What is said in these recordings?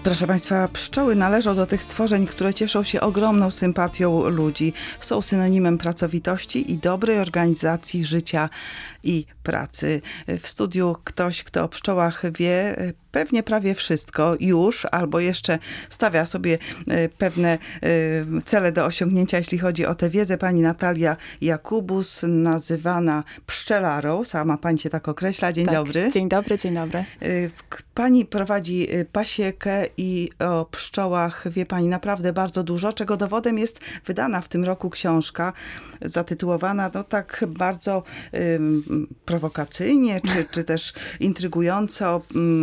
Proszę Państwa, pszczoły należą do tych stworzeń, które cieszą się ogromną sympatią ludzi. Są synonimem pracowitości i dobrej organizacji życia i pracy. W studiu ktoś, kto o pszczołach wie pewnie prawie wszystko już, albo jeszcze stawia sobie pewne cele do osiągnięcia, jeśli chodzi o tę wiedzę. Pani Natalia Jakubus, nazywana pszczelarą. Sama pani się tak określa. Dzień dobry. Dzień dobry, dzień dobry. Pani prowadzi pasiekę i o pszczołach wie pani naprawdę bardzo dużo, czego dowodem jest wydana w tym roku książka zatytułowana no tak bardzo prowokacyjnie, czy też intrygująco.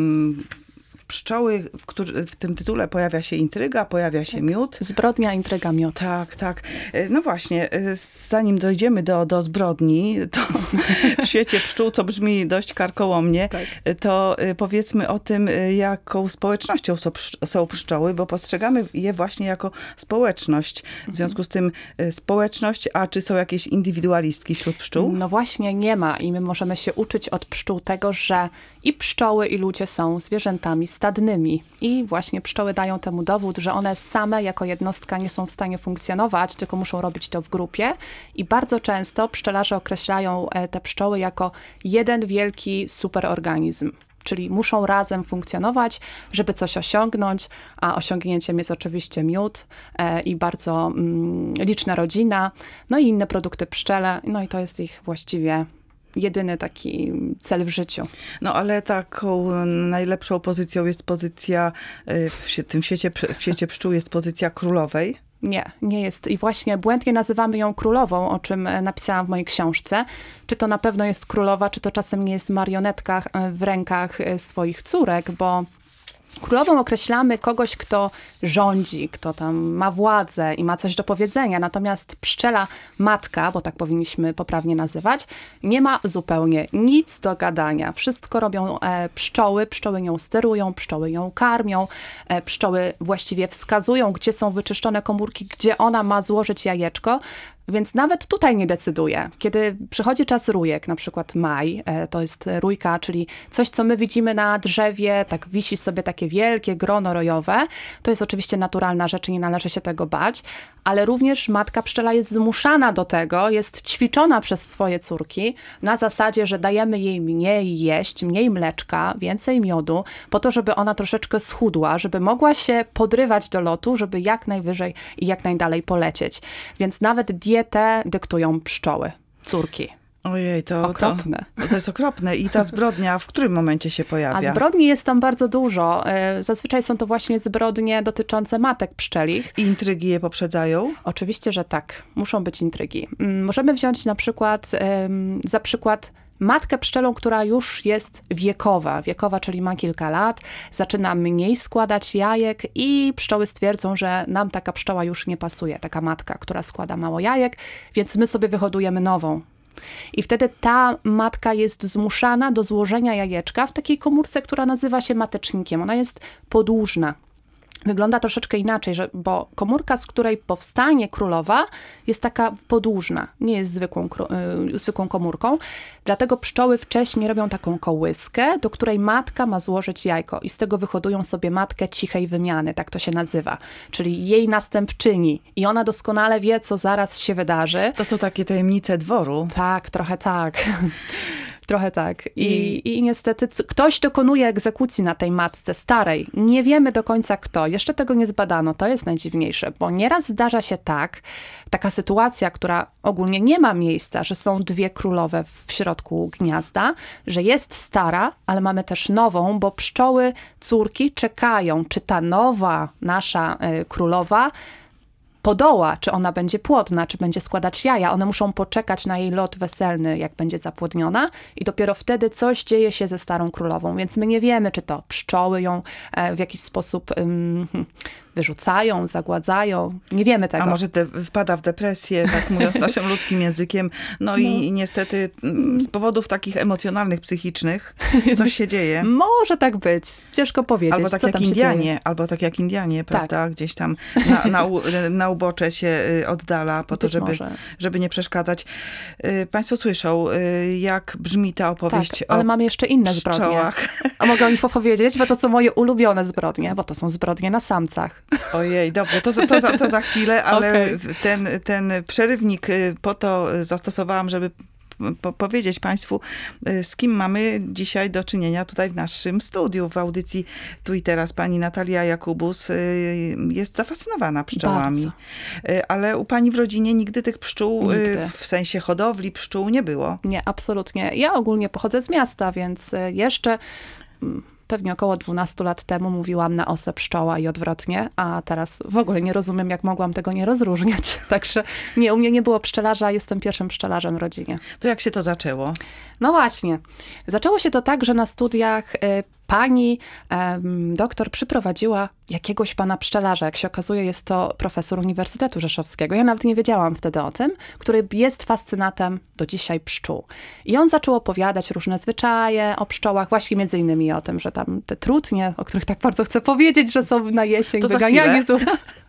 Pszczoły, w tym tytule pojawia się intryga, pojawia się miód. Zbrodnia, intryga, miód. Tak, tak. No właśnie, zanim dojdziemy do zbrodni, to w świecie pszczół, co brzmi dość karkołomnie, tak, to powiedzmy o tym, jaką społecznością są pszczoły, bo postrzegamy je właśnie jako społeczność. W związku z tym społeczność, a czy są jakieś indywidualistki wśród pszczół? No właśnie nie ma i my możemy się uczyć od pszczół tego, że i pszczoły, i ludzie są zwierzętami stadnymi. I właśnie pszczoły dają temu dowód, że one same jako jednostka nie są w stanie funkcjonować, tylko muszą robić to w grupie. I bardzo często pszczelarze określają te pszczoły jako jeden wielki superorganizm. Czyli muszą razem funkcjonować, żeby coś osiągnąć, a osiągnięciem jest oczywiście miód i bardzo liczna rodzina, no i inne produkty pszczele, no i to jest ich właściwie jedyny taki cel w życiu. No ale taką najlepszą pozycją jest pozycja, w świecie pszczół jest pozycja królowej. Nie jest. I właśnie błędnie nazywamy ją królową, o czym napisałam w mojej książce. Czy to na pewno jest królowa, czy to czasem nie jest marionetka w rękach swoich córek, bo królową określamy kogoś, kto rządzi, kto tam ma władzę i ma coś do powiedzenia. Natomiast pszczela matka, bo tak powinniśmy poprawnie nazywać, nie ma zupełnie nic do gadania. Wszystko robią pszczoły, pszczoły nią sterują, pszczoły ją karmią, pszczoły właściwie wskazują, gdzie są wyczyszczone komórki, gdzie ona ma złożyć jajeczko. Więc nawet tutaj nie decyduje. Kiedy przychodzi czas rójek, na przykład maj, to jest rójka, czyli coś, co my widzimy na drzewie, tak wisi sobie takie wielkie grono rojowe. To jest oczywiście naturalna rzecz i nie należy się tego bać, ale również matka pszczela jest zmuszana do tego, jest ćwiczona przez swoje córki na zasadzie, że dajemy jej mniej jeść, mniej mleczka, więcej miodu, po to, żeby ona troszeczkę schudła, żeby mogła się podrywać do lotu, żeby jak najwyżej i jak najdalej polecieć. Więc nawet dietę dyktują pszczoły, córki. Ojej, okropne. To jest okropne. I ta zbrodnia w którym momencie się pojawia? A zbrodni jest tam bardzo dużo. Zazwyczaj są to właśnie zbrodnie dotyczące matek pszczelich. I intrygi je poprzedzają? Oczywiście, że tak. Muszą być intrygi. Możemy wziąć na przykład, za przykład matkę pszczelą, która już jest wiekowa, czyli ma kilka lat, zaczyna mniej składać jajek i pszczoły stwierdzą, że nam taka pszczoła już nie pasuje, taka matka, która składa mało jajek, więc my sobie wyhodujemy nową. I wtedy ta matka jest zmuszana do złożenia jajeczka w takiej komórce, która nazywa się matecznikiem. Ona jest podłużna. Wygląda troszeczkę inaczej, bo komórka, z której powstanie królowa, jest taka podłużna, nie jest zwykłą komórką. Dlatego pszczoły wcześniej robią taką kołyskę, do której matka ma złożyć jajko i z tego wyhodują sobie matkę cichej wymiany, tak to się nazywa, czyli jej następczyni. I ona doskonale wie, co zaraz się wydarzy. To są takie tajemnice dworu. Tak, trochę tak. Trochę tak. I niestety ktoś dokonuje egzekucji na tej matce starej. Nie wiemy do końca kto. Jeszcze tego nie zbadano. To jest najdziwniejsze, bo nieraz zdarza się taka sytuacja, która ogólnie nie ma miejsca, że są dwie królowe w środku gniazda, że jest stara, ale mamy też nową, bo pszczoły, córki czekają, czy ta nowa nasza królowa podoła, czy ona będzie płodna, czy będzie składać jaja. One muszą poczekać na jej lot weselny, jak będzie zapłodniona i dopiero wtedy coś dzieje się ze starą królową. Więc my nie wiemy, czy to pszczoły ją w jakiś sposób wyrzucają, zagładzają. Nie wiemy tego. A może wpada w depresję, tak mówiąc naszym ludzkim językiem. No i niestety z powodów takich emocjonalnych, psychicznych coś się dzieje. Może tak być. Ciężko powiedzieć. Albo tak jak Indianie, prawda? Tak. Gdzieś tam na ubocze się oddala po to, Być może. żeby nie przeszkadzać. Państwo słyszą, jak brzmi ta opowieść Tak, ale mamy jeszcze inne zbrodnie. pszczołach. A mogę o nich opowiedzieć? Bo to są moje ulubione zbrodnie, bo to są zbrodnie na samcach. Ojej, dobrze, to za chwilę, ale Okej. ten przerywnik po to zastosowałam, żeby powiedzieć Państwu, z kim mamy dzisiaj do czynienia tutaj w naszym studiu, w audycji Tu i Teraz. Pani Natalia Jakubus jest zafascynowana pszczołami. Bardzo. Ale u Pani w rodzinie nigdy tych pszczół, Nigdy. w sensie hodowli pszczół nie było. Nie, absolutnie. Ja ogólnie pochodzę z miasta, więc jeszcze pewnie około 12 lat temu mówiłam na osę pszczoła i odwrotnie, a teraz w ogóle nie rozumiem, jak mogłam tego nie rozróżniać. Także nie, u mnie nie było pszczelarza, jestem pierwszym pszczelarzem w rodzinie. To jak się to zaczęło? No właśnie. Zaczęło się to tak, że na studiach pani doktor przyprowadziła jakiegoś pana pszczelarza. Jak się okazuje, jest to profesor Uniwersytetu Rzeszowskiego. Ja nawet nie wiedziałam wtedy o tym, który jest fascynatem do dzisiaj pszczół. I on zaczął opowiadać różne zwyczaje o pszczołach, właśnie między innymi o tym, że tam te trutnie, o których tak bardzo chcę powiedzieć, że są na jesień To za wyganiani chwilę.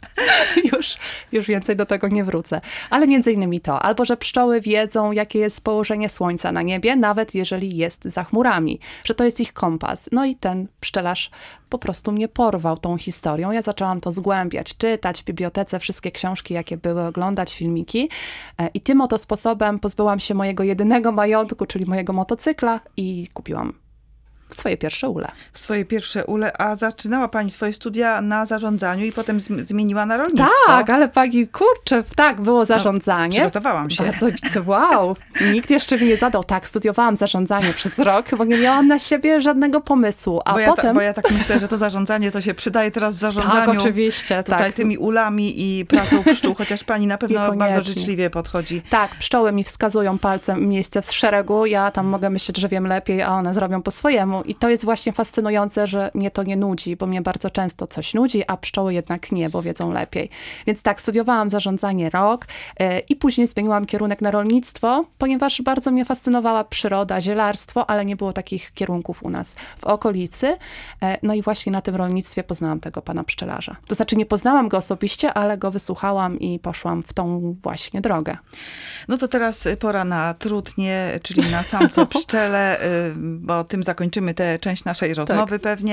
już więcej do tego nie wrócę. Ale między innymi to, albo że pszczoły wiedzą, jakie jest położenie słońca na niebie, nawet jeżeli jest za chmurami, że to jest ich kompas. No i ten pszczelarz po prostu mnie porwał tą historią. Ja zaczęłam to zgłębiać, czytać w bibliotece wszystkie książki, jakie były, oglądać filmiki. I tym oto sposobem pozbyłam się mojego jedynego majątku, czyli mojego motocykla i kupiłam swoje pierwsze ule. Swoje pierwsze ule, a zaczynała Pani swoje studia na zarządzaniu i potem zmieniła na rolnictwo. Tak, ale pani, kurczę, tak, było zarządzanie. Przygotowałam się. Bardzo widzę, wow. Nikt jeszcze mi nie zadał. Tak, studiowałam zarządzanie przez rok, bo nie miałam na siebie żadnego pomysłu. A potem... Bo ja tak myślę, że to zarządzanie to się przydaje teraz w zarządzaniu. Tak, oczywiście. Tutaj Tak. tymi ulami i pracą pszczół, chociaż Pani na pewno Niekoniecznie. bardzo życzliwie podchodzi. Tak, pszczoły mi wskazują palcem miejsce w szeregu. Ja tam mogę myśleć, że wiem lepiej, a one zrobią po swojemu. I to jest właśnie fascynujące, że mnie to nie nudzi, bo mnie bardzo często coś nudzi, a pszczoły jednak nie, bo wiedzą lepiej. Więc tak, studiowałam zarządzanie rok i później zmieniłam kierunek na rolnictwo, ponieważ bardzo mnie fascynowała przyroda, zielarstwo, ale nie było takich kierunków u nas w okolicy. No i właśnie na tym rolnictwie poznałam tego pana pszczelarza. To znaczy nie poznałam go osobiście, ale go wysłuchałam i poszłam w tą właśnie drogę. No to teraz pora na trutnie, czyli na samce pszczele, bo tym zakończymy tę część naszej rozmowy pewnie,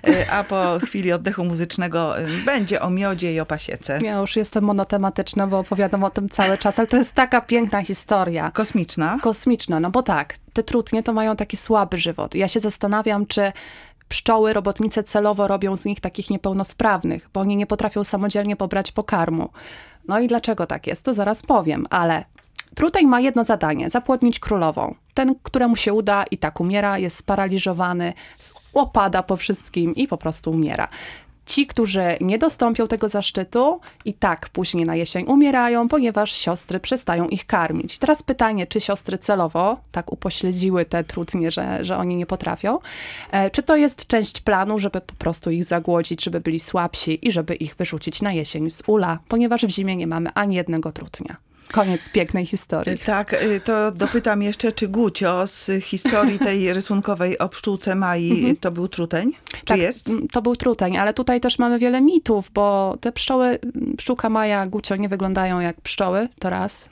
a po chwili oddechu muzycznego będzie o miodzie i o pasiece. Ja już jestem monotematyczna, bo opowiadam o tym cały czas, ale to jest taka piękna historia. Kosmiczna. Kosmiczna, no bo tak, te trutnie to mają taki słaby żywot. Ja się zastanawiam, czy pszczoły, robotnice celowo robią z nich takich niepełnosprawnych, bo oni nie potrafią samodzielnie pobrać pokarmu. No i dlaczego tak jest, to zaraz powiem, ale truteń ma jedno zadanie, zapłodnić królową. Ten, któremu się uda i tak umiera, jest sparaliżowany, opada po wszystkim i po prostu umiera. Ci, którzy nie dostąpią tego zaszczytu i tak później na jesień umierają, ponieważ siostry przestają ich karmić. Teraz pytanie, czy siostry celowo tak upośledziły te trutnie, że oni nie potrafią? Czy to jest część planu, żeby po prostu ich zagłodzić, żeby byli słabsi i żeby ich wyrzucić na jesień z ula, ponieważ w zimie nie mamy ani jednego trutnia. Koniec pięknej historii. Tak, to dopytam jeszcze, czy Gucio z historii tej rysunkowej o pszczółce Mai, to był truteń? Czy Tak, jest? to był truteń, ale tutaj też mamy wiele mitów, bo te pszczoły, pszczółka Maja, Gucio nie wyglądają jak pszczoły, to raz,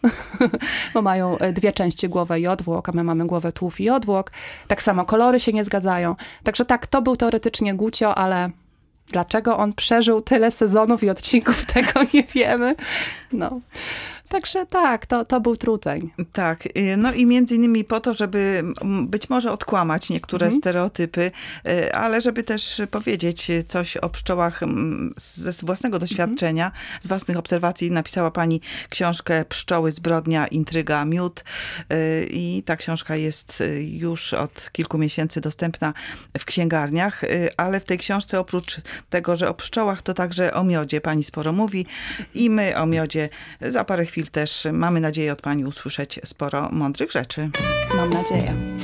bo mają dwie części, głowę i odwłok, a my mamy głowę, tułów i odwłok. Tak samo kolory się nie zgadzają. Także tak, to był teoretycznie Gucio, ale dlaczego on przeżył tyle sezonów i odcinków, tego nie wiemy. No. Także tak, to był truteń. Tak, no i między innymi po to, żeby być może odkłamać niektóre stereotypy, ale żeby też powiedzieć coś o pszczołach ze własnego doświadczenia, z własnych obserwacji. Napisała pani książkę Pszczoły, zbrodnia, intryga, miód i ta książka jest już od kilku miesięcy dostępna w księgarniach, ale w tej książce oprócz tego, że o pszczołach, to także o miodzie pani sporo mówi i my o miodzie za parę chwil też mamy nadzieję od pani usłyszeć sporo mądrych rzeczy. Mam nadzieję.